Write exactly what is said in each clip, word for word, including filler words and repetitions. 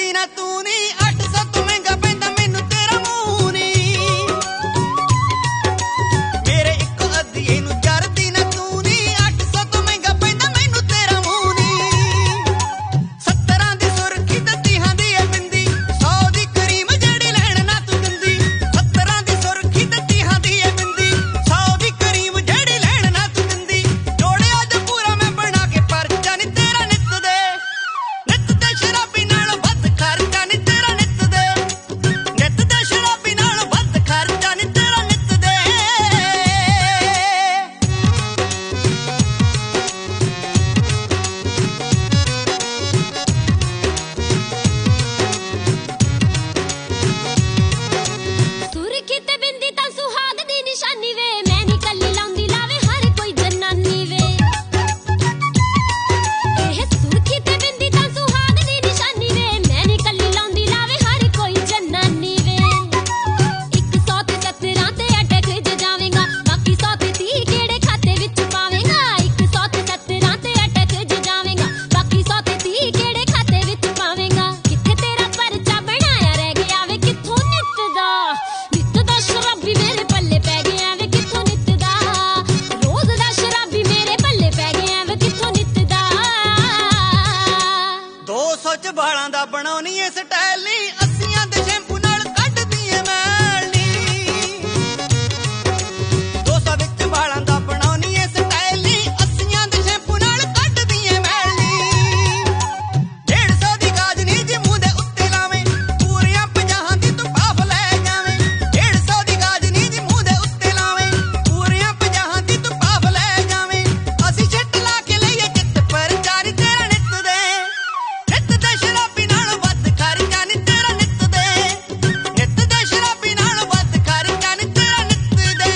जरदी ना तू नी अठ सौ तो महंगा पैंदा मैनू तेरा मूंह नी मेरे इको अद्धिए नू जरदी ना तू नी अठ सौ तो महंगा पैंदा मैनू तेरा मूंह नी सत्तरां दी सुरखी ते तीहां दी ए बिंदी सौ दी करीम जेड़ी लैण ना तू दिंदी सत्तरां दी सुरखी ते तीहां दी ए बिंदी सौ दी करीम जेड़ी लैण ना तू दिंदी जोड़िया जो पूरा मैं बना के परचा नी तेरा नित दे नित दे शराबी नाल वध खर्चा नी तेरा नित दे नित दे शराबी नाल वध खर्चा नी तेरा नित दे सुरखी ते बिंदी तां सुहाग दी निशानी वे मैं नी कल्ली लाउंदी लावे हर कोई जनानी वे एह सुरखी ते बिंदी तां सुहाग दी निशानी वे मैं नी कल्ली लाउंदी लावे हर कोई जनानी वे एक सौ ते सत्तरां ते अटक ज जावेगा बाकी सौ ते तीह केड़े खाते विच पावेगा एक सौ ते सत्तरां ते अटक ज जावेगा बाकी सौ ते तीह केड़े खाते विच पावेगा किथे तेरा परचा बनाया रह गया वे किथों नित दा नित दा शराबी मेरे पल्ले पै गया वे किथों नित दा रोज दा शराबी मेरे पल्ले पै गया वे किथों नित दा दो सौ च बालां दा बनाउणी ए स्टाइल नी अस्सियां दे शैंपू नाल कढदी ए मैल नी दो सौ विच बालां दा बनाउणी ए स्टाइल नी अस्सियां दे शैंपू नाल कढदी ए मैल नी डेढ़ सौ दी गाज नी जी मूंह दे उत्ते लावें पूरियां ਪੰਜਾਹਾਂ ਦੀ ਤੂੰ ਪਾਫ ਲੈ ਜਾਵੇਂ डेढ़ सौ दी गाज नी जी मूंह दे उत्ते लावें पूरियां ਪੰਜਾਹਾਂ ਦੀ ਤੂੰ ਪਾਫ ਲੈ ਜਾਵੇਂ ਅਸੀਂ ਛਿੱਟ ਲਾ ਕੇ ਲਈਏ ਜਿੱਤ ਪਰ ਚਾਰੀ ਤੇਰਾ ਨਿਤ ਦੇ ਨਿਤ ਦੇ ਸ਼ਰਾਬੀ ਨਾਲ ਵੱਧ ਖਰਚਾ ਨੀ ਤੇਰਾ ਨਿਤ ਦੇ ਨਿਤ ਦੇ ਸ਼ਰਾਬੀ ਨਾਲ ਵੱਧ ਖਰਚਾ ਨੀ ਤੇਰਾ ਨਿਤ ਦੇ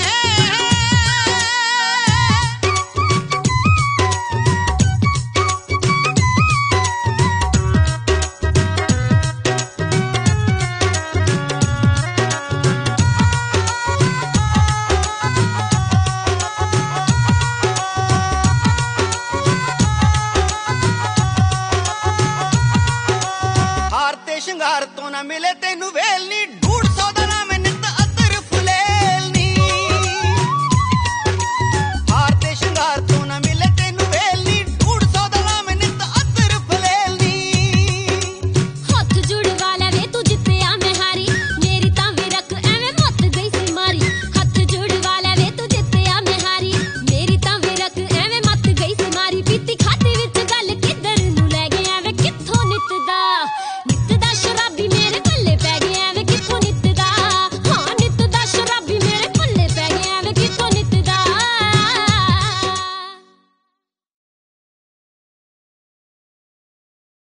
ਹਾਰ ਤੇ ਸ਼ਿੰਗਾਰ ਤੋਂ ਨਾ ਮਿਲੇ ਤੈਨੂੰ ਵੇਲ ਨੀ ਢੂੰਡ